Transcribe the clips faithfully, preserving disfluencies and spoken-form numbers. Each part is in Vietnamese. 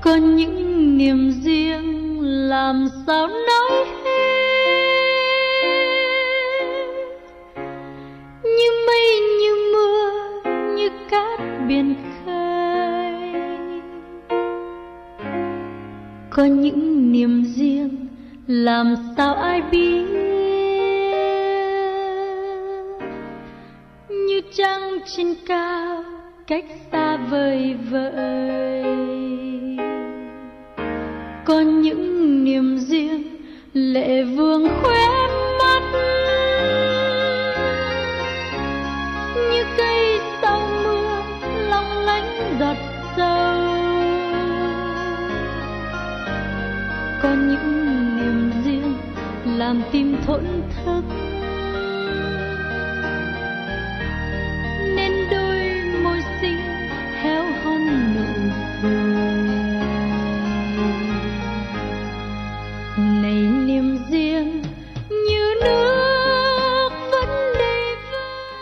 có những niềm riêng làm sao nói hết, như mây như mưa như cát biển khơi. Có những niềm riêng làm sao ai biết, như trăng trên cao cách xa vời vợi. Có những niềm riêng lệ vương khóe mắt, như cây sau mưa long lánh giọt sâu. Có những niềm riêng làm tim thổn thức, nên đôi môi xinh héo hon nụ cười. Này niềm riêng như nước vẫn đầy vơi.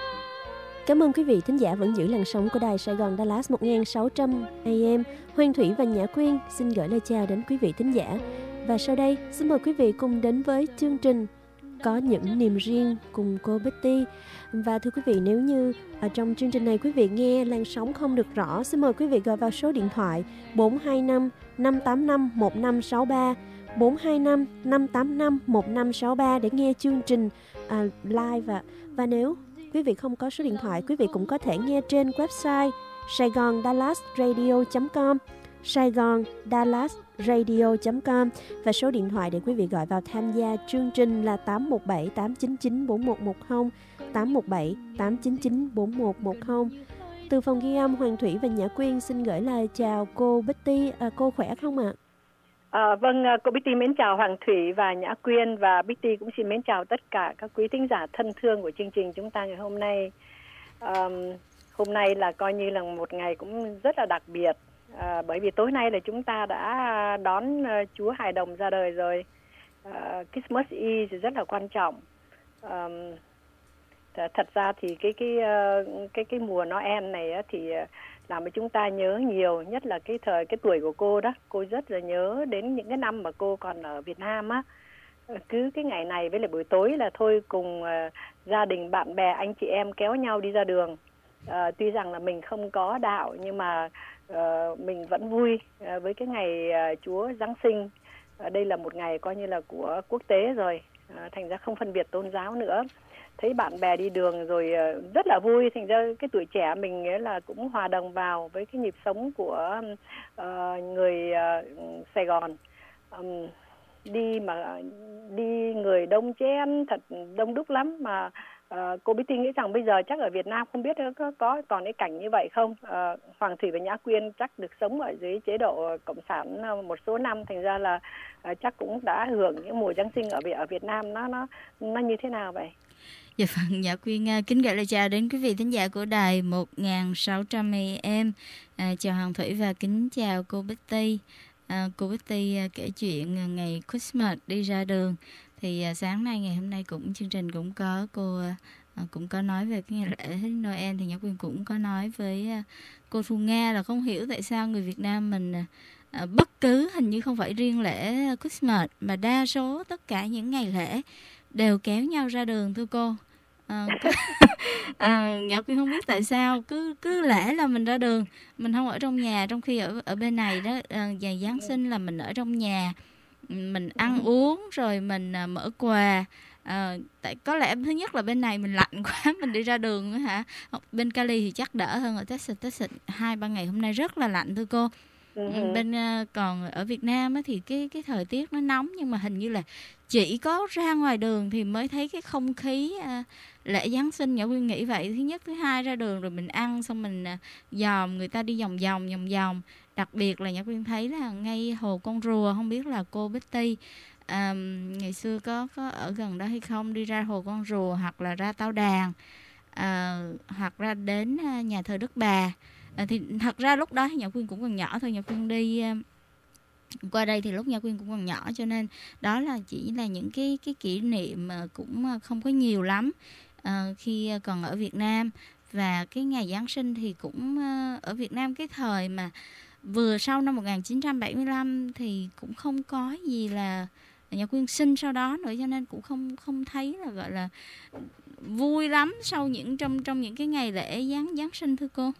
Cảm ơn quý vị thính giả vẫn giữ làn sóng của đài Sài Gòn Dallas một nghìn sáu trăm A M. Hoàng Thủy và Nhã Quyên xin gửi lời chào đến quý vị thính giả. Và sau đây xin mời quý vị cùng đến với chương trình Có những niềm riêng cùng cô Betty. Và thưa quý vị, nếu như ở trong chương trình này quý vị nghe làn sóng không được rõ, xin mời quý vị gọi vào số điện thoại bốn hai năm năm tám năm một năm sáu ba, bốn hai năm năm tám năm một năm sáu ba để nghe chương trình à, live. Và, và nếu quý vị không có số điện thoại, quý vị cũng có thể nghe trên website saigon dallas radio chấm com, saigon dallas radio chấm com, và số điện thoại để quý vị gọi vào tham gia chương trình là tám một bảy tám chín chín bốn một một không, tám một bảy tám chín chín bốn một một không. Từ phòng ghi âm, Hoàng Thủy và Nhã Quyên xin gửi lời chào cô Betty. À, cô khỏe không ạ? À, vâng, cô Betty mến chào Hoàng Thủy và Nhã Quyên, và Betty cũng xin mến chào tất cả các quý thính giả thân thương của chương trình chúng ta ngày hôm nay. À, hôm nay là coi như là một ngày cũng rất là đặc biệt, à, bởi vì tối nay là chúng ta đã đón uh, Chúa Hài Đồng ra đời rồi. Uh, Christmas Eve rất là quan trọng. Um, thật ra thì cái cái uh, cái cái mùa Noel này á, thì uh, làm cho chúng ta nhớ nhiều, nhất là cái thời cái tuổi của cô đó, cô rất là nhớ đến những cái năm mà cô còn ở Việt Nam á. Cứ cái ngày này với lại buổi tối là thôi cùng uh, gia đình, bạn bè, anh chị em kéo nhau đi ra đường. Uh, tuy rằng là mình không có đạo nhưng mà uh, mình vẫn vui uh, với cái ngày uh, Chúa Giáng sinh. Uh, đây là một ngày coi như là của quốc tế rồi, uh, thành ra không phân biệt tôn giáo nữa. Thấy bạn bè đi đường rồi uh, rất là vui, thành ra cái tuổi trẻ mình ấy là cũng hòa đồng vào với cái nhịp sống của uh, người uh, Sài Gòn. Um, đi mà đi người đông chen, thật đông đúc lắm mà. Uh, cô Betty nghĩ rằng bây giờ chắc ở Việt Nam không biết có, có còn cái cảnh như vậy không. Uh, Hoàng Thủy và Nhã Quyên chắc được sống ở dưới chế độ cộng sản một số năm, thành ra là uh, chắc cũng đã hưởng những mùa Giáng sinh ở ở Việt Nam nó nó nó như thế nào vậy? Dạ vâng, Nhã Quyên kính gửi lời chào đến quý vị thính giả của đài một nghìn sáu trăm A M. À, chào Hoàng Thủy và kính chào cô Betty. À, cô Betty kể chuyện ngày Christmas đi ra đường. Thì à, sáng nay ngày hôm nay cũng chương trình cũng có cô à, cũng có nói về cái ngày lễ Noel, thì Nhã Quyên cũng có nói với à, cô Thu Nga là không hiểu tại sao người Việt Nam mình à, bất cứ hình như không phải riêng lễ Christmas mà đa số tất cả những ngày lễ đều kéo nhau ra đường thưa cô. À, à, Nhã Quyên không biết tại sao cứ cứ lễ là mình ra đường, mình không ở trong nhà, trong khi ở ở bên này đó à, ngày Giáng sinh là mình ở trong nhà, mình ăn uống rồi mình à, mở quà. À, tại có lẽ thứ nhất là bên này mình lạnh quá mình đi ra đường nữa hả. Bên Cali thì chắc đỡ hơn, ở Texas Texas hai ba ngày hôm nay rất là lạnh thưa cô. Uh-huh. Bên uh, còn ở Việt Nam á, thì cái cái thời tiết nó nóng, nhưng mà hình như là chỉ có ra ngoài đường thì mới thấy cái không khí uh, lễ Giáng sinh. Nhã Quyên nghĩ vậy. Thứ nhất, thứ hai ra đường rồi mình ăn xong mình uh, dòm người ta đi vòng vòng vòng vòng. Đặc biệt là Nhã Quyên thấy là ngay Hồ Con Rùa, không biết là cô Betty uh, ngày xưa có có ở gần đó hay không, đi ra Hồ Con Rùa hoặc là ra Tao Đàn uh, hoặc ra đến uh, nhà thờ Đức Bà. À, thì thật ra lúc đó Nhã Quyên cũng còn nhỏ thôi. Nhã Quyên đi uh, qua đây thì lúc Nhã Quyên cũng còn nhỏ, cho nên đó là chỉ là những cái cái kỷ niệm mà cũng không có nhiều lắm uh, khi còn ở Việt Nam. Và cái ngày Giáng sinh thì cũng uh, ở Việt Nam cái thời mà vừa sau năm một nghìn chín trăm bảy mươi lăm thì cũng không có gì là Nhã Quyên sinh sau đó nữa, cho nên cũng không không thấy là gọi là vui lắm sau những trong trong những cái ngày lễ Giáng Giáng sinh thưa cô.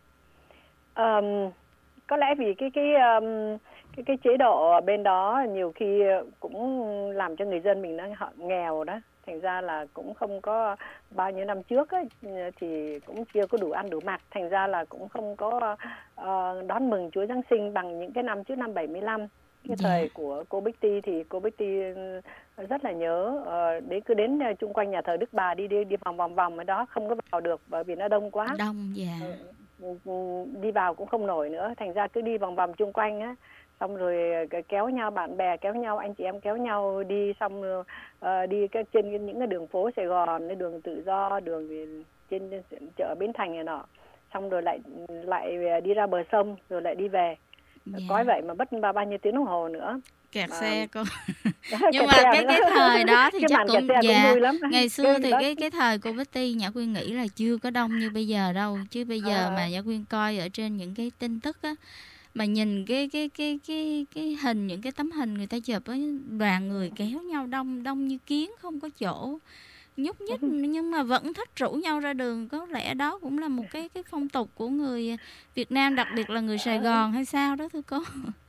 Um, có lẽ vì cái cái um, cái cái chế độ ở bên đó nhiều khi cũng làm cho người dân mình nó họ nghèo đó, thành ra là cũng không có bao nhiêu năm trước ấy, thì cũng chưa có đủ ăn đủ mặc, thành ra là cũng không có uh, đón mừng Chúa Giáng sinh bằng những cái năm trước năm bảy mươi lăm. Cái thời yeah. của cô Bích Ti thì cô Bích Ti rất là nhớ, uh, đến cứ đến chung quanh nhà thờ Đức Bà đi đi đi vòng vòng vòng ở đó không có vào được bởi vì nó đông quá. Đông dạ. Yeah. Uh, đi vào cũng không nổi nữa, thành ra cứ đi vòng vòng chung quanh á, xong rồi kéo nhau, bạn bè kéo nhau, anh chị em kéo nhau đi, xong uh, đi cái trên những cái đường phố Sài Gòn, đường Tự Do, đường trên chợ Bến Thành này nọ, xong rồi lại lại đi ra bờ sông rồi lại đi về. Yeah. Có vậy mà mất bao bao nhiêu tiếng đồng hồ nữa. Kẹt mà... xe cô. Nhưng mà cái cái thời đó thì chắc cũng dạ. Ngày xưa cái thì đó. cái cái thời cô Bích Ti Nhã Quyên nghĩ là chưa có đông như bây giờ đâu, chứ bây giờ à. mà Nhã Quyên coi ở trên những cái tin tức á, mà nhìn cái cái cái cái cái hình, những cái tấm hình người ta chụp ấy, đoàn người kéo nhau đông đông như kiến, không có chỗ nhúc nhích, nhưng mà vẫn thích rủ nhau ra đường. Có lẽ đó cũng là một cái cái phong tục của người Việt Nam, đặc biệt là người Sài Gòn hay sao đó thưa cô?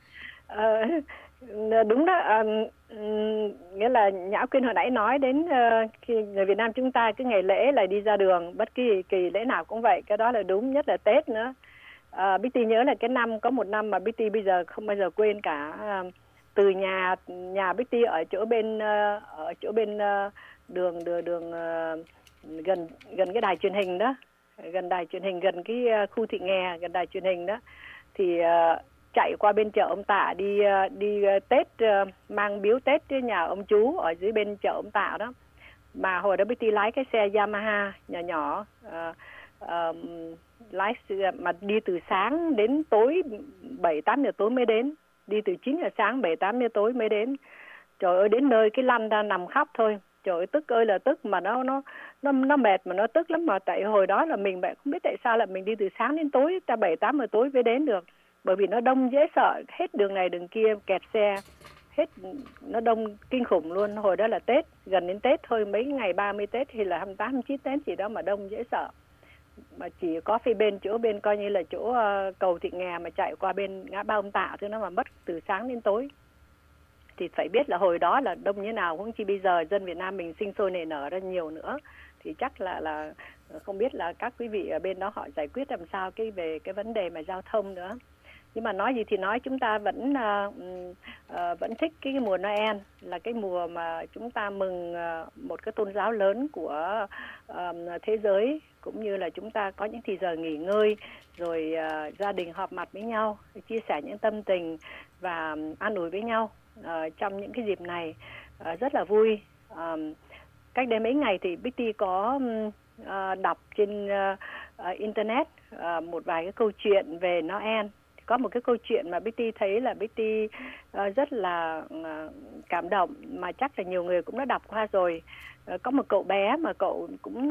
Ờ, đúng đó. À, nghĩa là Nhã Quyên hồi nãy nói đến uh, khi người Việt Nam chúng ta cứ ngày lễ là đi ra đường, bất kỳ kỳ lễ nào cũng vậy, cái đó là đúng, nhất là Tết nữa. Uh, Bích Ti nhớ là cái năm có một năm mà Bích Ti bây giờ không bao giờ quên cả. Uh, từ nhà nhà Bích Ti ở chỗ bên uh, ở chỗ bên uh, đường đường đường uh, gần gần cái đài truyền hình đó, gần đài truyền hình, gần cái uh, khu Thị Nghè, gần đài truyền hình đó, thì uh, chạy qua bên chợ ông Tạ đi uh, đi uh, Tết, uh, mang biếu Tết với nhà ông chú ở dưới bên chợ ông Tạ đó. Mà hồi đó Bích Ti lái cái xe Yamaha nhỏ nhỏ, uh, uh, lái mà đi từ sáng đến tối bảy tám giờ tối mới đến, đi từ chín giờ sáng bảy tám giờ tối mới đến. Trời ơi, đến nơi cái lăn ra nằm khóc thôi. Trời ơi, tức ơi là tức, mà nó nó nó nó mệt mà nó tức lắm. Mà tại hồi đó là mình bạn không biết tại sao là mình đi từ sáng đến tối, ta bảy tám giờ tối mới đến được, bởi vì nó đông dễ sợ, hết đường này đường kia kẹt xe, hết, nó đông kinh khủng luôn. Hồi đó là Tết, gần đến Tết thôi, mấy ngày ba mươi Tết hay là hai mươi tám, hai mươi chín Tết gì đó mà đông dễ sợ. Mà chỉ có phía bên chỗ bên coi như là chỗ uh, cầu Thị Nghè mà chạy qua bên ngã ba ông Tạ thôi, nó mà mất từ sáng đến tối. Thì phải biết là hồi đó là đông như thế nào, cũng chỉ bây giờ dân Việt Nam mình sinh sôi nảy nở ra nhiều nữa, thì chắc là là không biết là các quý vị ở bên đó họ giải quyết làm sao cái về cái vấn đề mà giao thông nữa. Nhưng mà nói gì thì nói, chúng ta vẫn uh, uh, vẫn thích cái, cái mùa Noel, là cái mùa mà chúng ta mừng uh, một cái tôn giáo lớn của uh, thế giới, cũng như là chúng ta có những thì giờ nghỉ ngơi, rồi uh, gia đình họp mặt với nhau, chia sẻ những tâm tình và an ủi với nhau uh, trong những cái dịp này, uh, rất là vui. Uh, cách đây mấy ngày thì Bích Ti có uh, đọc trên uh, uh, internet uh, một vài cái câu chuyện về Noel. Có một cái câu chuyện mà Bích Ti thấy là Bích Ti uh, rất là uh, cảm động, mà chắc là nhiều người cũng đã đọc qua rồi. Uh, có một cậu bé mà cậu cũng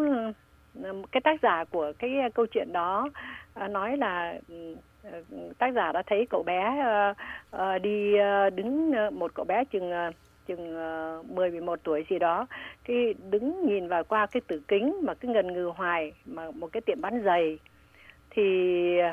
uh, cái tác giả của cái câu chuyện đó uh, nói là uh, tác giả đã thấy cậu bé uh, uh, đi uh, đứng uh, một cậu bé chừng uh, chừng uh, mười mười một tuổi gì đó, cái đứng nhìn vào qua cái tử kính mà cứ ngần ngừ hoài, mà một cái tiệm bán giày. Thì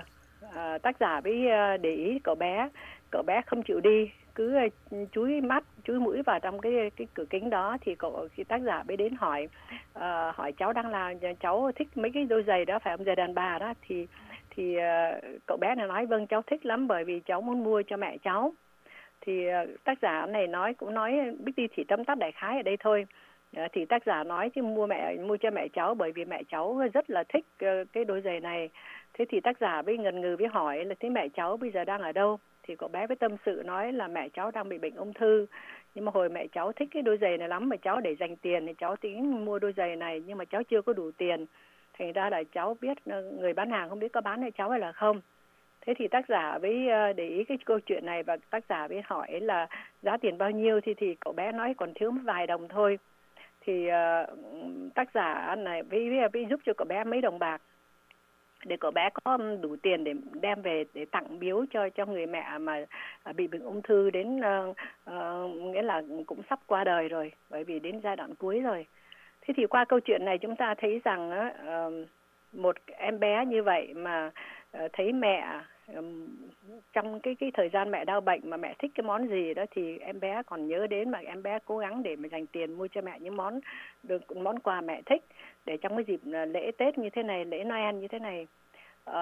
À, tác giả mới để ý cậu bé, cậu bé không chịu đi, cứ chúi mắt, chúi mũi vào trong cái cái cửa kính đó. Thì cậu, khi tác giả mới đến hỏi uh, hỏi cháu đang là cháu thích mấy cái đôi giày đó phải không, giày đàn bà đó. Thì thì uh, cậu bé này nói vâng cháu thích lắm, bởi vì cháu muốn mua cho mẹ cháu. Thì uh, tác giả này nói cũng nói Bích Ti chỉ tóm tắt đại khái ở đây thôi. Uh, thì tác giả nói chứ mua mẹ mua cho mẹ cháu bởi vì mẹ cháu rất là thích uh, cái đôi giày này. Thế thì tác giả mới ngần ngừ với hỏi là thế mẹ cháu bây giờ đang ở đâu? Thì cậu bé với tâm sự nói là mẹ cháu đang bị bệnh ung thư. Nhưng mà hồi mẹ cháu thích cái đôi giày này lắm, mà cháu để dành tiền thì cháu tính mua đôi giày này, nhưng mà cháu chưa có đủ tiền. Thành ra là cháu biết người bán hàng không biết có bán cho cháu hay là không. Thế thì tác giả với để ý cái câu chuyện này, và tác giả với hỏi là giá tiền bao nhiêu. Thì thì cậu bé nói còn thiếu vài đồng thôi. Thì uh, tác giả này với, với, với giúp cho cậu bé mấy đồng bạc. để cậu bé có đủ tiền để đem về để tặng biếu cho cho người mẹ mà bị bệnh ung thư đến uh, uh, nghĩa là cũng sắp qua đời rồi, bởi vì đến giai đoạn cuối rồi. Thế thì qua câu chuyện này chúng ta thấy rằng uh, một em bé như vậy mà uh, thấy mẹ um, trong cái cái thời gian mẹ đau bệnh mà mẹ thích cái món gì đó thì em bé còn nhớ đến, mà em bé cố gắng để mà dành tiền mua cho mẹ những món được món quà mẹ thích, để trong cái dịp lễ Tết như thế này, lễ Noel như thế này, uh,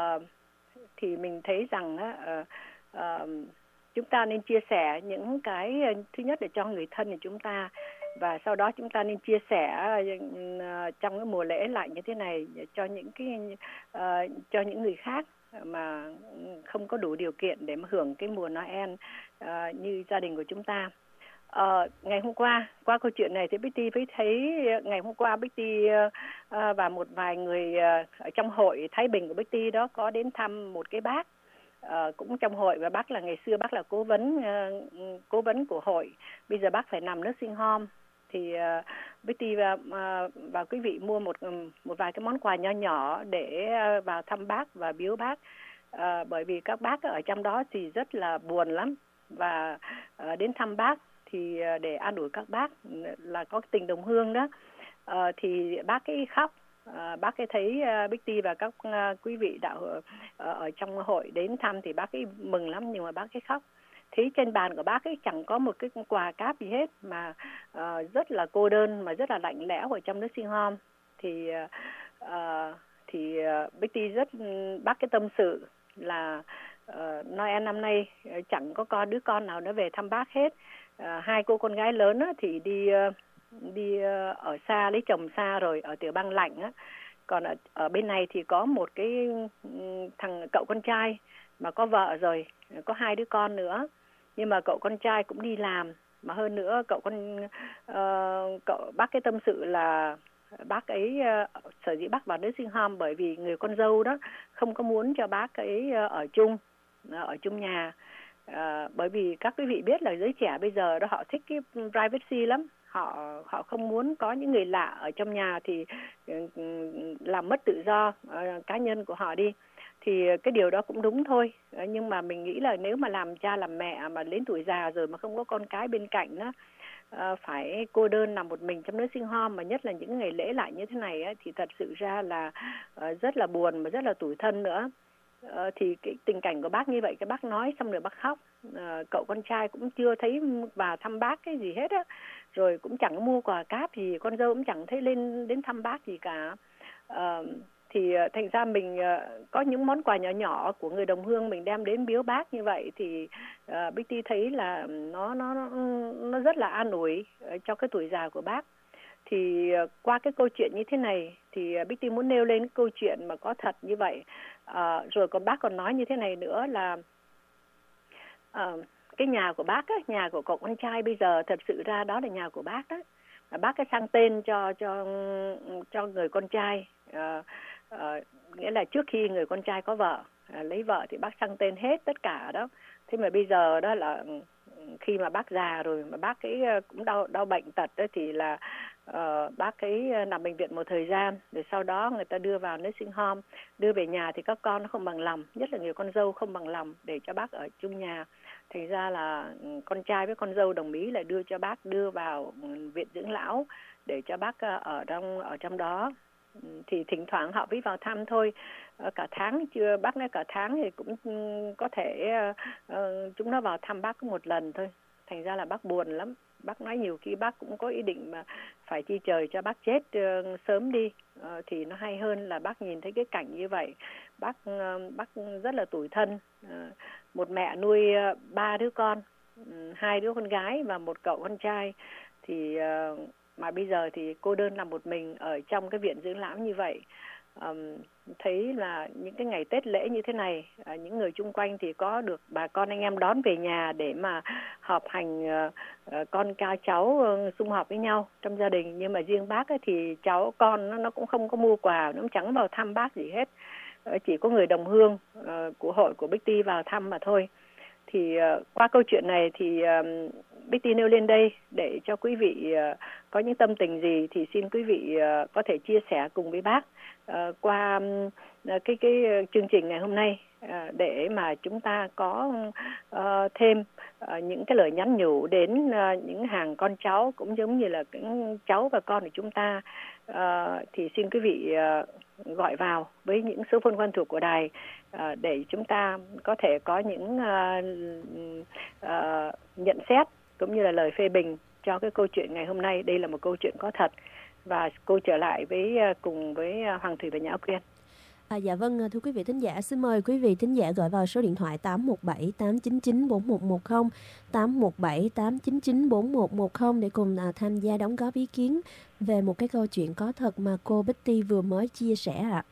thì mình thấy rằng uh, uh, chúng ta nên chia sẻ những cái thứ nhất là cho người thân của chúng ta, và sau đó chúng ta nên chia sẻ uh, trong cái mùa lễ lại như thế này cho những cái uh, cho những người khác mà không có đủ điều kiện để mà hưởng cái mùa Noel uh, như gia đình của chúng ta. Uh, ngày hôm qua, qua câu chuyện này thì Betty mới thấy ngày hôm qua Betty uh, uh, và một vài người uh, ở trong hội Thái Bình của Betty đó có đến thăm một cái bác uh, cũng trong hội, và bác là ngày xưa bác là cố vấn uh, cố vấn của hội, bây giờ bác phải nằm nursing home. Thì uh, Betty và, uh, và quý vị mua một một vài cái món quà nho nhỏ để uh, vào thăm bác và biếu bác, uh, bởi vì các bác ở trong đó thì rất là buồn lắm, và uh, đến thăm bác thì để an ủi các bác là có tình đồng hương đó, uh, thì bác ấy khóc, uh, bác ấy thấy uh, Betty và các uh, quý vị đạo uh, ở trong hội đến thăm thì bác ấy mừng lắm, nhưng mà bác ấy khóc. Thấy trên bàn của bác ấy chẳng có một cái quà cáp gì hết, mà uh, rất là cô đơn, mà rất là lạnh lẽo ở trong nursing home. Thì uh, thì uh, Betty rất bác cái tâm sự là uh, Noel năm nay chẳng có con đứa con nào nó về thăm bác hết. Uh, hai cô con gái lớn á, thì đi uh, đi uh, ở xa, lấy chồng xa rồi, ở tiểu bang lạnh á. Còn ở, ở bên này thì có một cái thằng cậu con trai mà có vợ rồi, có hai đứa con nữa, nhưng mà cậu con trai cũng đi làm, mà hơn nữa cậu con uh, cậu bác cái tâm sự là bác ấy uh, sở dĩ bác vào nursing home bởi vì người con dâu đó không có muốn cho bác ấy uh, ở chung uh, ở chung nhà. Uh, bởi vì các quý vị biết là giới trẻ bây giờ đó họ thích cái privacy lắm, họ họ không muốn có những người lạ ở trong nhà thì uh, làm mất tự do uh, cá nhân của họ đi. Thì cái điều đó cũng đúng thôi, uh, nhưng mà mình nghĩ là nếu mà làm cha làm mẹ mà đến tuổi già rồi mà không có con cái bên cạnh đó, uh, phải cô đơn nằm một mình trong nursing home, mà nhất là những ngày lễ lại như thế này á, thì thật sự ra là uh, rất là buồn mà rất là tủi thân nữa. Uh, thì cái tình cảnh của bác như vậy, cái bác nói xong rồi bác khóc. Uh, cậu con trai cũng chưa thấy vào thăm bác cái gì hết á, rồi cũng chẳng mua quà cáp gì, con dâu cũng chẳng thấy lên đến thăm bác gì cả. Uh, thì uh, thành ra mình uh, có những món quà nhỏ nhỏ của người đồng hương mình đem đến biếu bác như vậy thì uh, Betty thấy là nó nó nó rất là an ủi uh, cho cái tuổi già của bác. Thì uh, qua cái câu chuyện như thế này thì uh, Betty muốn nêu lên cái câu chuyện mà có thật như vậy. Uh, rồi còn bác còn nói như thế này nữa là uh, cái nhà của bác á, nhà của cậu con trai bây giờ thật sự ra đó là nhà của bác đó. Uh, bác cái sang tên cho cho cho người con trai, uh, uh, nghĩa là trước khi người con trai có vợ, uh, lấy vợ thì bác sang tên hết tất cả đó. Thế mà bây giờ đó là khi mà bác già rồi mà bác ấy cũng đau đau bệnh tật đó, thì là uh, bác ấy nằm bệnh viện một thời gian, rồi sau đó người ta đưa vào nursing home, đưa về nhà thì các con nó không bằng lòng, nhất là người con dâu không bằng lòng để cho bác ở chung nhà. Thành ra là con trai với con dâu đồng ý lại đưa cho bác đưa vào viện dưỡng lão để cho bác ở trong ở trong đó. Thì thỉnh thoảng họ mới vào thăm thôi, cả tháng chưa bác nói cả tháng thì cũng có thể uh, chúng nó vào thăm bác có một lần thôi. Thành ra là bác buồn lắm. Bác nói nhiều khi bác cũng có ý định mà phải chi trời cho bác chết uh, sớm đi, uh, thì nó hay hơn là bác nhìn thấy cái cảnh như vậy. Bác uh, bác rất là tủi thân. Uh, một mẹ nuôi uh, ba đứa con, uh, hai đứa con gái và một cậu con trai. Thì uh, mà bây giờ thì cô đơn nằm một mình ở trong cái viện dưỡng lão như vậy. Um, thấy là những cái ngày Tết lễ như thế này, uh, những người chung quanh thì có được bà con anh em đón về nhà để mà họp hành, uh, uh, con ca cháu uh, sum họp với nhau trong gia đình. Nhưng mà riêng bác ấy thì cháu con nó, nó cũng không có mua quà, nó cũng chẳng vào thăm bác gì hết. Uh, chỉ có người đồng hương uh, của hội của Betty vào thăm mà thôi. thì uh, qua câu chuyện này thì um, Betty nêu lên đây để cho quý vị uh, có những tâm tình gì thì xin quý vị uh, có thể chia sẻ cùng với bác uh, qua um, cái cái chương trình ngày hôm nay uh, để mà chúng ta có uh, thêm uh, những cái lời nhắn nhủ đến uh, những hàng con cháu cũng giống như là những cháu và con của chúng ta. Uh, thì xin quý vị uh, gọi vào với những số phone quen thuộc của đài uh, để chúng ta có thể có những uh, uh, nhận xét cũng như là lời phê bình cho cái câu chuyện ngày hôm nay. Đây là một câu chuyện có thật. Và cô trở lại với cùng với Hoàng Thủy và Nhã Quyên. À, dạ vâng, thưa quý vị thính giả, xin mời quý vị thính giả gọi vào số điện thoại tám một bảy tám chín chín bốn một một không, tám một bảy tám chín chín bốn một một không để cùng à, tham gia đóng góp ý kiến về một cái câu chuyện có thật mà cô Betty vừa mới chia sẻ ạ.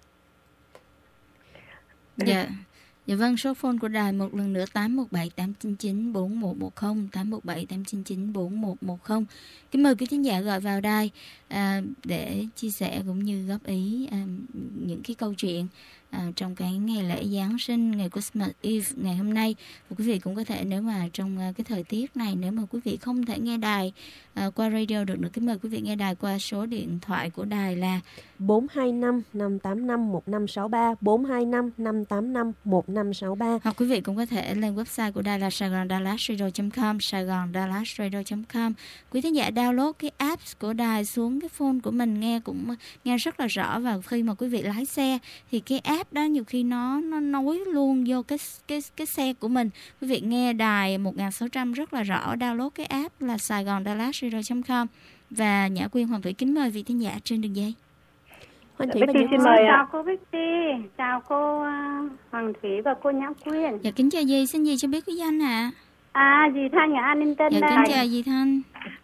Dạ. Dạ vâng, số phone của đài một lần nữa tám một bảy tám chín chín bốn một một không, tám một bảy tám chín chín bốn một một không. Kính mời quý thính giả gọi vào đài à, để chia sẻ cũng như góp ý à, những cái câu chuyện à, trong cái ngày lễ Giáng sinh, ngày Christmas Eve ngày hôm nay. Và quý vị cũng có thể, nếu mà trong cái thời tiết này, nếu mà quý vị không thể nghe đài à, qua radio được nữa, kính mời quý vị nghe đài qua số điện thoại của đài là bốn hai năm năm tám năm một năm sáu ba, bốn hai năm năm tám năm một năm sáu ba. Hoặc quý vị cũng có thể lên website của đài là saigon dallas radio chấm com, saigon dallas radio chấm com. Quý thính giả download cái app của đài xuống cái phone của mình nghe cũng nghe rất là rõ. Và khi mà quý vị lái xe thì cái app đó nhiều khi nó nó nối luôn vô cái cái cái xe của mình. Quý vị nghe đài một nghìn sáu trăm rất là rõ. Download cái app là saigon dallas radio chấm com. Và Nhã Quyên, Hoàng Thủy kính mời vị thính giả trên đường dây. Hoàng Thủy Betty và xin mời. Chào cô Betty, chào cô uh, Hoàng Thủy và cô Nhã Quyên. Dạ kính chào dì, xin dì cho biết cái danh ạ. À? à dì Thanh ở An Ninh Tân dạ, đây. Dạ kính chào dì Thanh.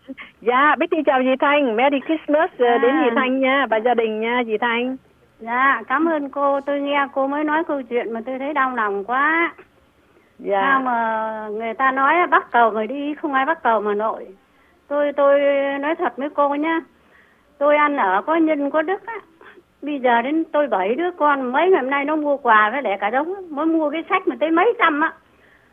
Dạ Betty chào dì Thanh, Merry Christmas à. Đến dì Thanh nha và gia đình nha dì Thanh. Dạ cảm ơn cô, tôi nghe cô mới nói câu chuyện mà tôi thấy đau lòng quá. Dạ. Sao mà người ta nói bắt cầu người đi, không ai bắt cầu mà nội. Tôi tôi nói thật với cô nhá, tôi ăn ở có nhân có đức á. Bây giờ đến tôi bảy đứa con, mấy ngày hôm nay nó mua quà với để cả đống, mới mua cái sách mà tới mấy trăm á.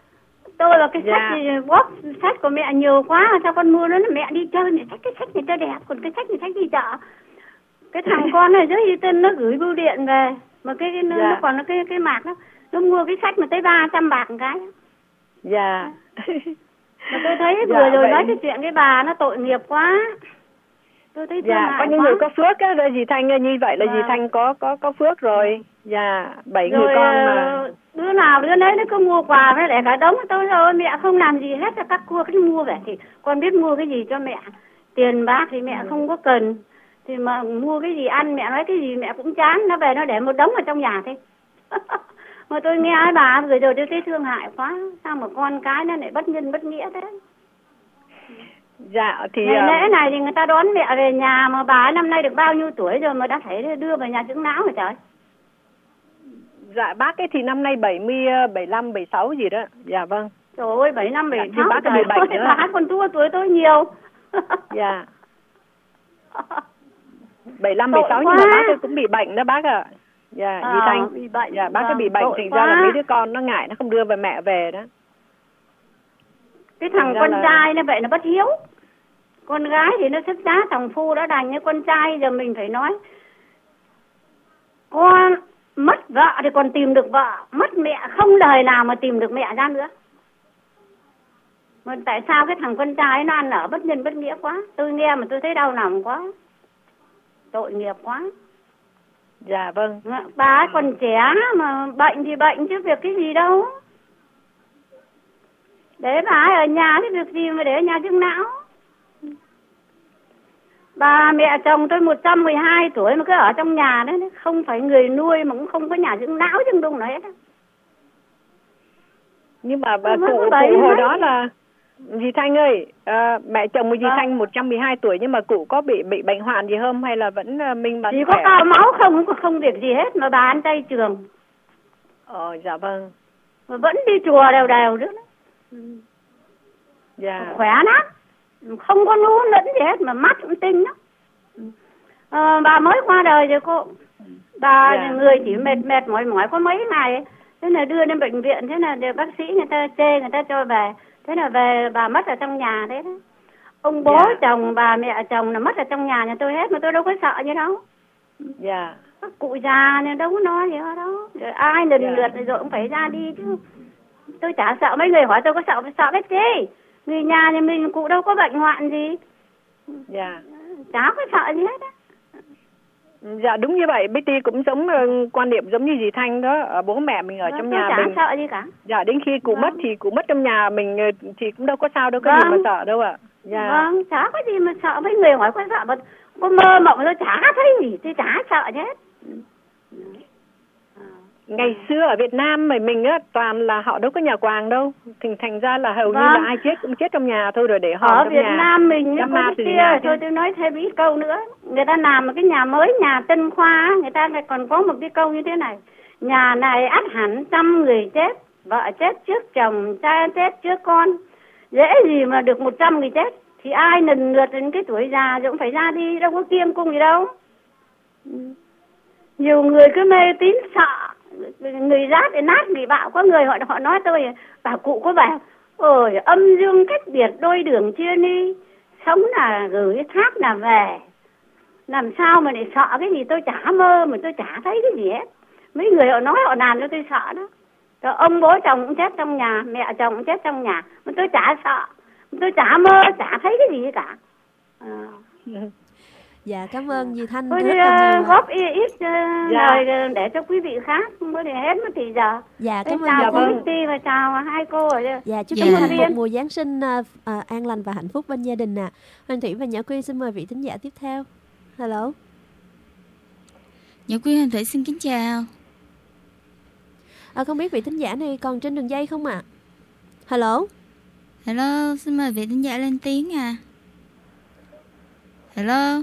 Tôi là cái dạ. sách thì bóp sách của mẹ nhiều quá, sao con mua nó, mẹ đi chơi mẹ sách cái sách này cho đẹp, còn cái sách này sách đi chợ. Cái thằng con này dưới tên nó gửi bưu điện về, mà cái, cái nó, dạ. nó còn nó cái cái mạc đó, nó mua cái sách mà tới ba trăm bạc một cái. Dạ. Mà tôi thấy dạ, vừa rồi vậy... nói cái chuyện cái bà nó tội nghiệp quá. Tôi thấy dạ, có những quá. người có phước á, rồi dì Thanh như vậy là vâng. dì Thanh có có có phước rồi. Dạ, bảy rồi, người con mà. Đứa nào đứa nấy nó cứ mua quà với để cả đống. Tôi rồi mẹ không làm gì hết, các cô cứ mua về thì con biết mua cái gì cho mẹ. Tiền bạc thì mẹ ừ. không có cần. Thì mà mua cái gì ăn, mẹ nói cái gì mẹ cũng chán, nó về nó để một đống ở trong nhà thế. Mà tôi nghe ai bà rồi rồi tôi thấy thương hại quá, sao mà con cái nó lại bất nhân bất nghĩa thế. Dạ thì ngày lễ này thì người ta đón mẹ về nhà, mà bà ấy năm nay được bao nhiêu tuổi rồi mà đã thấy đưa về nhà dưỡng lão rồi trời. Dạ bác ấy thì năm nay bảy mươi, bảy lăm, bảy sáu gì đó. Dạ vâng. Trời ơi bảy năm, bảy sáu bác bị bệnh nữa. Bà còn thua tuổi tôi nhiều. Dạ. bảy lăm, bảy sáu nhưng mà bác ấy cũng bị bệnh đó bác ạ. À. Dạ, à, dì Thanh. Bị bệnh. Dạ, bác ấy vâng, bị bệnh thành ra là mấy đứa con nó ngại, nó không đưa về mẹ về đó. Cái thằng con là... trai nó vậy nó bất hiếu. Con gái thì nó xuất giá thằng phu đã đành, như con trai giờ mình phải nói. Con mất vợ thì còn tìm được vợ, mất mẹ không đời nào mà tìm được mẹ ra nữa. Mà tại sao cái thằng con trai nó ăn ở bất nhân bất nghĩa quá. Tôi nghe mà tôi thấy đau lòng quá. Tội nghiệp quá. Dạ vâng. Bà ấy còn trẻ mà bệnh thì bệnh chứ việc cái gì đâu. Để bà ấy ở nhà thì việc gì mà để ở nhà dưỡng lão. Bà mẹ chồng tôi một trăm mười hai tuổi mà cứ ở trong nhà đấy, không phải người nuôi mà cũng không có nhà dưỡng lão chứ đâu hết. Nhưng mà bà cụ, cụ hồi đó là dì Thanh ơi, à, mẹ chồng của dì à. Thanh một trăm mười hai tuổi nhưng mà cụ có bị bị bệnh hoạn gì không hay là vẫn uh, minh mẫn? Chỉ có cao máu không, không không việc gì hết mà bà ăn chay trường. Ờ dạ vâng. Mà vẫn đi chùa đều đều nữa. Ừ. Dạ. Khỏe lắm. Không có nú lẫn gì hết mà mắt cũng tinh lắm. À, bà mới qua đời rồi cô. Bà dạ. người chỉ mệt mệt mỏi mỏi có mấy ngày. Thế là đưa đến bệnh viện, thế là bác sĩ người ta chê, người ta cho về. Thế là về bà mất ở trong nhà đấy đó. Ông bố yeah. chồng, bà mẹ chồng là mất ở trong nhà nhà tôi hết, mà tôi đâu có sợ như đâu. Dạ. Yeah. Các cụ già này đâu có nói gì đâu. Rồi ai lần yeah. lượt rồi cũng phải ra đi chứ. Tôi chả sợ, mấy người hỏi tôi có sợ, sợ cái gì. Người nhà nhà mình cụ đâu có bệnh hoạn gì. Dạ. Yeah. Chả có sợ gì hết á. Dạ đúng như vậy, Betty cũng giống uh, quan niệm giống như dì Thanh đó, uh, bố mẹ mình ở vâng, trong nhà chả mình. sợ gì cả. Dạ đến khi cụ vâng. mất thì cụ mất trong nhà mình thì cũng đâu có sao đâu, có vâng. gì mà sợ đâu ạ. Dạ. Vâng, chả có gì mà sợ, mấy người hỏi có sợ mà có mơ mộng tôi chả thấy gì, tôi chả sợ hết. Ngày xưa ở Việt Nam mà mình á toàn là họ đâu có nhà quàng đâu, thành thành ra là hầu vâng. như là ai chết cũng chết trong nhà thôi, rồi để họ ở trong Việt nhà. Nam mình có cái kia, thôi tôi nói thêm ít câu nữa. Người ta làm một cái nhà mới, nhà Tân Khoa, người ta còn có một cái câu như thế này: nhà này ắt hẳn trăm người chết, vợ chết trước chồng, cha chết trước con, dễ gì mà được một trăm người chết. Thì ai lần lượt đến cái tuổi già rồi cũng phải ra đi, đâu có kiêng cung gì đâu. Nhiều người cứ mê tín sợ, người rát để nát người bạo. Có người họ họ nói tôi, bà cụ có bảo ôi âm dương cách biệt đôi đường chia ly, sống là gửi thác là về, làm sao mà để sợ cái gì. Tôi chả mơ mà tôi chả thấy cái gì hết. Mấy người họ nói họ làm cho tôi sợ đó. Rồi ông bố chồng cũng chết trong nhà, mẹ chồng cũng chết trong nhà, mà tôi chả sợ, tôi chả mơ, chả thấy cái gì cả. À. Dạ cảm ơn dì Thanh Thôi rất là nhiều. Góp ít, ít uh, dạ. lời để cho quý vị khác, không có để hết mất thì giờ. Dạ cảm ơn. Chào cô Betty và chào hai cô ở đây. Dạ chúc dạ. các bạn một mùa Giáng sinh uh, uh, an lành và hạnh phúc bên gia đình ạ. À. Hoàng Thủy và Nhã Quyên xin mời vị thính giả tiếp theo. Hello. Nhã Quyên, Hoàng Thủy xin kính chào. À, không biết vị thính giả này còn trên đường dây không ạ? À? Hello. Hello, xin mời vị thính giả lên tiếng à. Hello.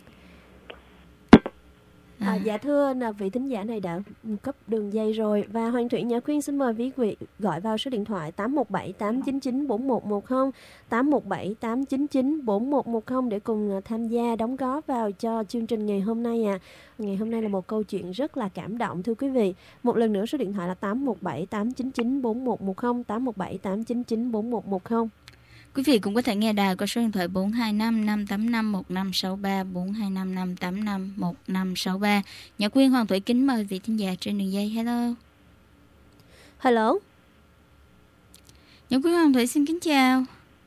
À, dạ thưa là vị thính giả này đã cấp đường dây rồi, và Hoàng Thủy Nhã Quyên xin mời quý vị gọi vào số điện thoại tám một bảy tám chín chín bốn một một không, tám một bảy tám chín chín bốn một một không để cùng tham gia đóng góp vào cho chương trình ngày hôm nay à. Ngày hôm nay là một câu chuyện rất là cảm động thưa quý vị. Một lần nữa số điện thoại là tám một bảy tám chín chín bốn một một không, tám một bảy tám chín chín bốn một một không. Quý vị cũng có thể nghe đài qua số điện thoại bốn hai năm năm tám năm một năm sáu ba, bốn hai năm năm tám năm một năm sáu ba. Nhã Quyên, Hoàng Thủy kính mời vị thính giả trên đường dây. Hello. Hello. Nhã Quyên, Hoàng Thủy xin kính chào.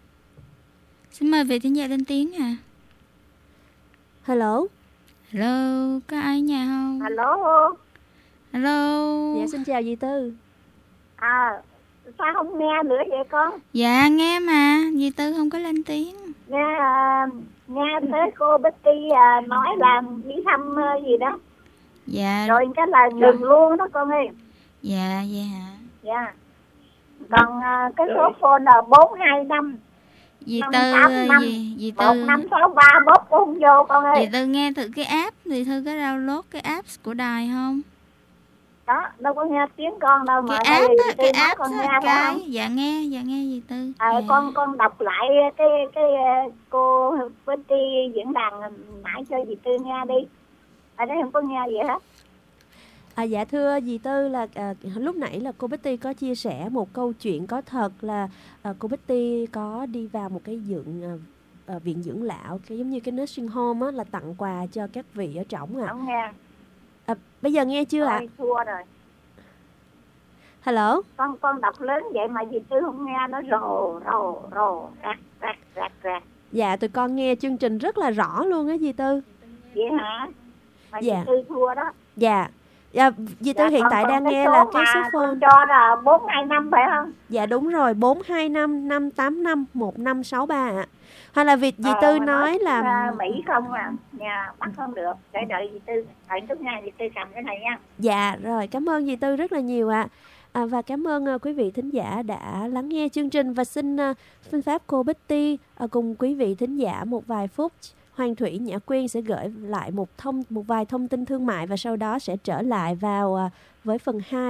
Xin mời vị thính giả lên tiếng à. Hello. Hello, có ai nhà không? Hello. Hello. Dạ xin chào dì Tư. À, sao không nghe nữa vậy con? Dạ nghe mà, dì Tư không có lên tiếng. Nghe uh, nghe tới cô Betty uh, nói là đi thăm uh, gì đó. Dạ. Rồi cái là ngừng rồi luôn đó con ơi. Dạ vậy hả? Dạ. Còn uh, cái số phone là bốn hai năm dì Tư dì, dì Tư một năm sáu ba bóp cũng không vô con ơi. Dì Tư nghe thử cái app, dì Tư có download cái app của đài không? Đó, đâu có nghe tiếng con đâu mà. Cái app á, cái app con á, nghe cái không? dạ nghe, dạ nghe dì Tư. À, dạ. con con đọc lại cái cái cô Betty diễn đàn mãi cho dì Tư nghe đi. Ở đây không có nghe gì hết. À, dạ thưa dì Tư là à, lúc nãy là cô Betty có chia sẻ một câu chuyện có thật là à, cô Betty có đi vào một cái dưỡng à, à, viện dưỡng lão, cái giống như cái nursing home á, là tặng quà cho các vị ở trỏng à. Không nghe. À, bây giờ nghe chưa ạ? À? Thua rồi. Hello. Con con đọc lớn vậy mà dì Tư không nghe, nó rồ rồ rồ rạc rạc rạc rạc. Dạ tụi con nghe chương trình rất là rõ luôn á dì Tư. Vậy hả? Mà dạ. dì Tư thua đó. Dạ. Dạ, dì Tư dạ, hiện còn, tại còn đang nghe là cái số phone cho là bốn hai năm phải không? Dạ đúng rồi, bốn hai năm năm tám năm một năm sáu ba ạ. Hoặc là việc dì ờ, Tư nói là Mỹ không à, nhà bắt không được, để đợi dì Tư, đợi chút nha, dì Tư cầm cái này nha. Dạ rồi, cảm ơn dì Tư rất là nhiều ạ. À, và cảm ơn uh, quý vị thính giả đã lắng nghe chương trình, và xin uh, xin phép cô Betty uh, cùng quý vị thính giả một vài phút. Hoàng Thủy Nhã Quyên sẽ gửi lại một thông một vài thông tin thương mại và sau đó sẽ trở lại vào uh, với phần hai